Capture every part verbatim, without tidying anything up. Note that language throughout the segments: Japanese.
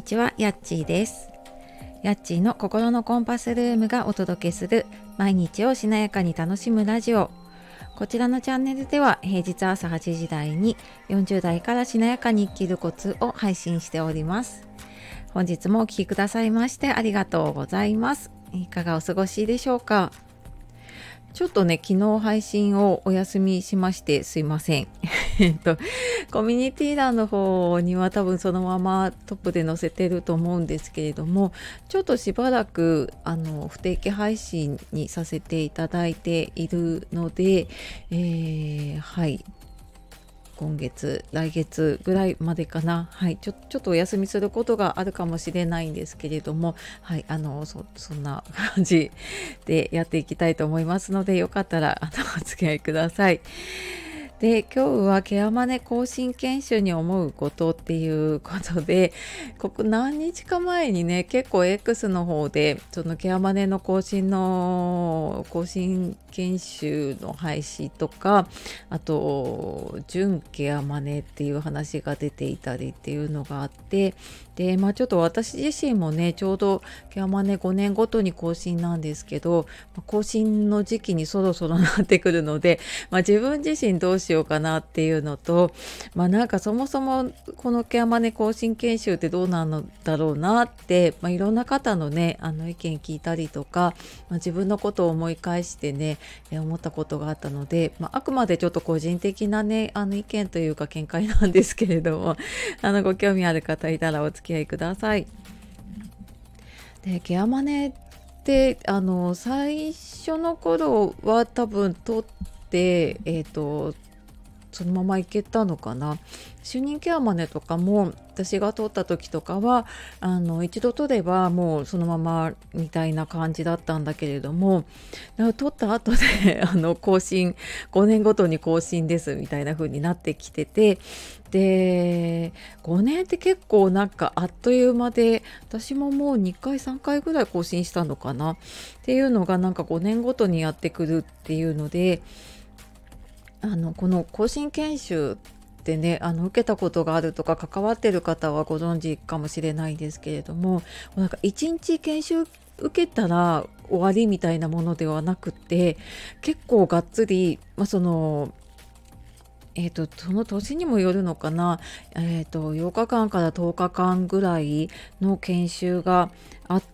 ちは、やっちーです。やっちーの心のコンパスルームがお届けする毎日をしなやかに楽しむラジオ。こちらのチャンネルでは平日朝はちじ台によんじゅう代からしなやかに生きるコツを配信しております。本日もお聞きくださいましてありがとうございます。いかがお過ごしでしょうか。ちょっとね、昨日配信をお休みしましてすいません。えっと、コミュニティ欄の方には多分そのままトップで載せてると思うんですけれども、ちょっとしばらくあの不定期配信にさせていただいているので、えー、はい。今月来月ぐらいまでかな、はい、ちょ、ちょっとお休みすることがあるかもしれないんですけれども、はい、あの そ, そんな感じでやっていきたいと思いますので、よかったらあのお付き合いください。で、今日はケアマネ更新研修に思うことっていうことで、ここ何日か前にね、結構 X の方でそのケアマネの更新の更新研修の廃止とか、あと準ケアマネっていう話が出ていたりっていうのがあって、で、まあちょっと私自身もね、ちょうどケアマネごねんごとに更新なんですけど、更新の時期にそろそろなってくるので、まあ、自分自身どうしようかなっていうのと、まあなんかそもそもこのケアマネ更新研修ってどうなのだろうなって、まあ、いろんな方のねあの意見聞いたりとか、まあ、自分のことを思い返してね思ったことがあったので、まあ、あくまでちょっと個人的なねあの意見というか見解なんですけれどもあのご興味ある方いたらお付き合いください。で、ケアマネってあの最初の頃は多分取ってえっ、ー、とそのままいけたのかな。就任ケアマネとかも私が取った時とかはあの一度取ればもうそのままみたいな感じだったんだけれども、取った後であの更新ごねんごとに更新ですみたいな風になってきてて、でごねんって結構なんかあっという間で、私ももうにかいさんかいぐらい更新したのかなっていうのがなんかごねんごとにやってくるっていうので、あのこの更新研修ってねあの受けたことがあるとか関わってる方はご存知かもしれないんですけれども、なんかいちにち研修受けたら終わりみたいなものではなくて、結構がっつり、まあ、そのえーと、その年にもよるのかな、えーと、ようかかんからとおかかんぐらいの研修があって、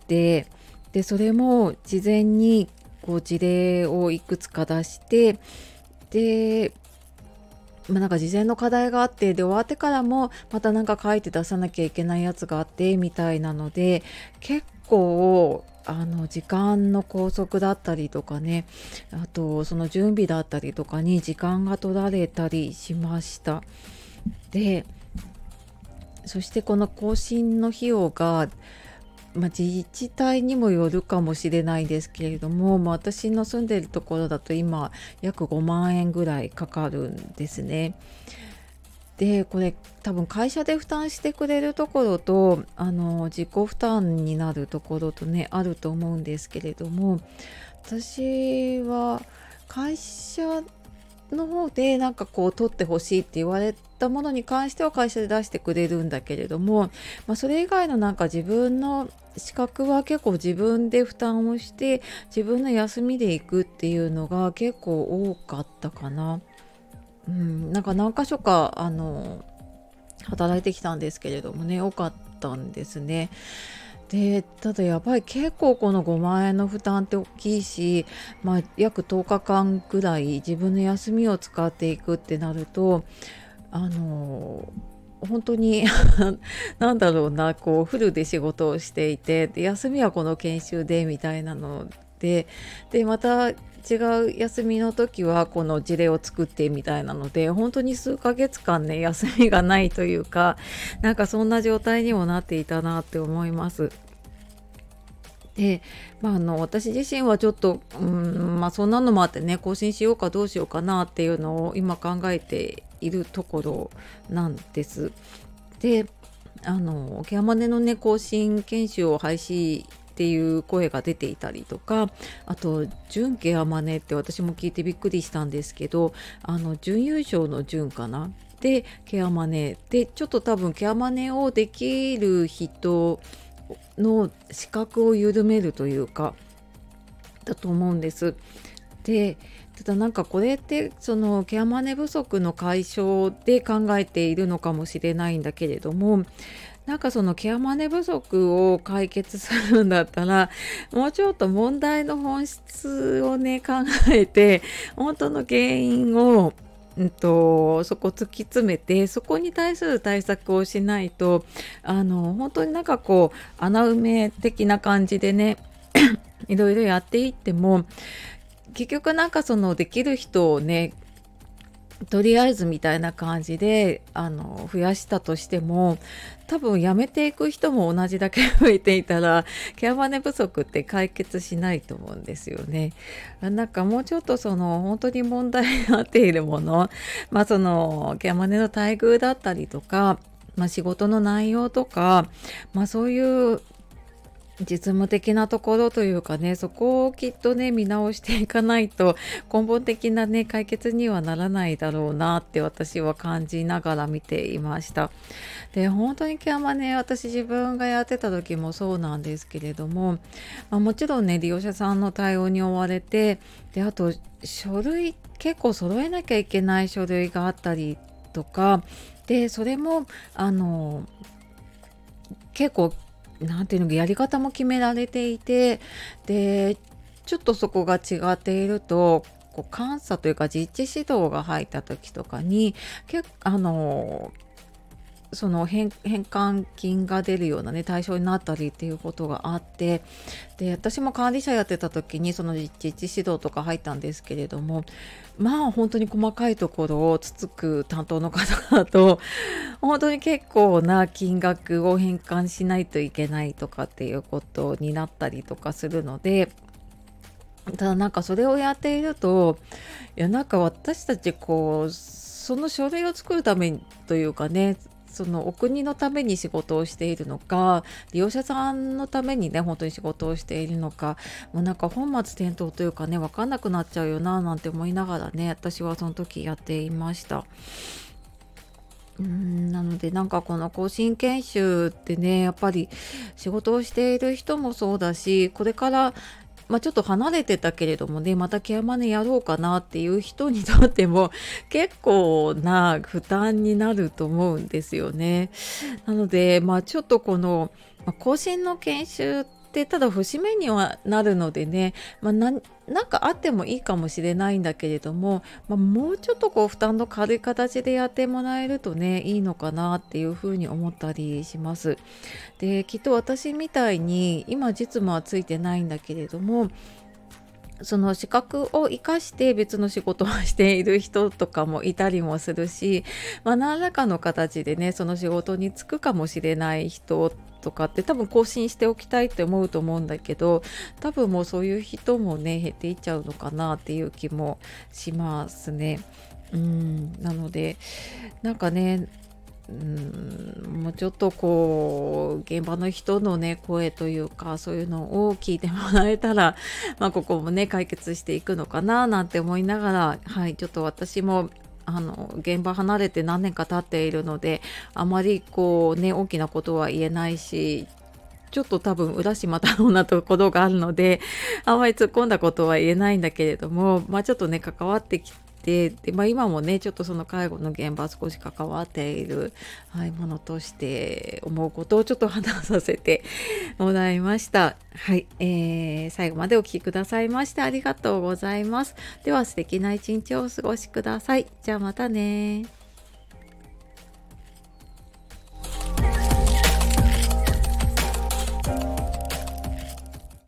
でそれも事前にこう事例をいくつか出して、で、まあ、なんか事前の課題があって、で終わってからもまたなんか書いて出さなきゃいけないやつがあってみたいなので、結構あの時間の拘束だったりとかね、あとその準備だったりとかに時間が取られたりしました。でそしてこの更新の費用がまあ、自治体にもよるかもしれないですけれども、まあ、私の住んでいるところだと今約ごまんえんぐらいかかるんですね。でこれ多分会社で負担してくれるところとあの自己負担になるところとねあると思うんですけれども、私は会社の方でなんかこう取ってほしいって言われたものに関しては会社で出してくれるんだけれども、まあ、それ以外のなんか自分の資格は結構自分で負担をして自分の休みで行くっていうのが結構多かったかな。うん、なんか何箇所かあの働いてきたんですけれどもね、多かったんですね。でただやばい、結構このごまん円の負担って大きいし、まあ、約とおかかんぐらい自分の休みを使っていくってなると、あの本当になんだろうな、こうフルで仕事をしていて、で休みはこの研修でみたいなので、でまた違う休みの時はこの事例を作ってみたいなので、本当に数ヶ月間ね休みがないというか、なんかそんな状態にもなっていたなって思います。で、まあ、あの私自身はちょっとうーん、まあ、そんなのもあってね、更新しようかどうしようかなっていうのを今考えているところなんです。で、あのケアマネのね更新研修を廃止っていう声が出ていたりとか、あと準ケアマネって私も聞いてびっくりしたんですけど、あの準優勝の準かなでケアマネでちょっと多分ケアマネをできる人の資格を緩めるというかだと思うんです。でただなんかこれってそのケアマネ不足の解消で考えているのかもしれないんだけれども、なんかそのケアマネ不足を解決するんだったらもうちょっと問題の本質をね考えて本当の原因をうんとそこ突き詰めてそこに対する対策をしないと、あの本当になんかこう穴埋め的な感じでねいろいろやっていっても結局なんかそのできる人をねとりあえずみたいな感じであの増やしたとしても多分辞めていく人も同じだけ増えていたらケアマネ不足って解決しないと思うんですよね。なんかもうちょっとその本当に問題になっているもの、まあそのケアマネの待遇だったりとか、まあ、仕事の内容とか、まあ、そういう実務的なところというかね、そこをきっとね見直していかないと根本的なね解決にはならないだろうなって私は感じながら見ていました。で本当にケアマネ私自分がやってた時もそうなんですけれども、まあ、もちろんね利用者さんの対応に追われて、であと書類結構揃えなきゃいけない書類があったりとかで、それもあの結構なんていうのやり方も決められていて、でちょっとそこが違っているとこう監査というか実地指導が入った時とかに結構あのその返返還金が出るようなね対象になったりっていうことがあって、で私も管理者やってた時にその実地指導とか入ったんですけれども、まあ本当に細かいところをつつく担当の方だと本当に結構な金額を返還しないといけないとかっていうことになったりとかするので、ただなんかそれをやっていると、いやなんか私たちこうその書類を作るためにというかね、そのお国のために仕事をしているのか利用者さんのためにね本当に仕事をしているのか、もうなんか本末転倒というかね分かんなくなっちゃうよななんて思いながらね私はその時やっていました。うーんなのでなんかこの更新研修ってねやっぱり仕事をしている人もそうだし、これからまあ、ちょっと離れてたけれどもねまたケアマネやろうかなっていう人にとっても結構な負担になると思うんですよね。なのでまあちょっとこの、まあ、更新の研修ってただ節目にはなるのでね、まあ、なんなんかあってもいいかもしれないんだけれども、まあ、もうちょっとこう負担の軽い形でやってもらえるとねいいのかなっていうふうに思ったりします。できっと私みたいに今実務はついてないんだけれども、その資格を生かして別の仕事をしている人とかもいたりもするし、まあ、何らかの形でねその仕事に就くかもしれない人とかって多分更新しておきたいって思うと思うんだけど、多分もうそういう人もね減っていっちゃうのかなっていう気もしますね。うんなのでなんかねうーんもうちょっとこう現場の人のね声というかそういうのを聞いてもらえたらまあここもね解決していくのかななんて思いながら、はいちょっと私もあの現場離れて何年か経っているのであまりこうね大きなことは言えないし、ちょっと多分浦島太郎なところがあるのであまり突っ込んだことは言えないんだけれども、まあちょっとね関わってきてでで、まあ、今もねちょっとその介護の現場少し関わっている、はい、ものとして思うことをちょっと話させてもらいました。はい、えー、最後までお聞きくださいましてありがとうございます。では素敵な一日をお過ごしください。じゃあまたね。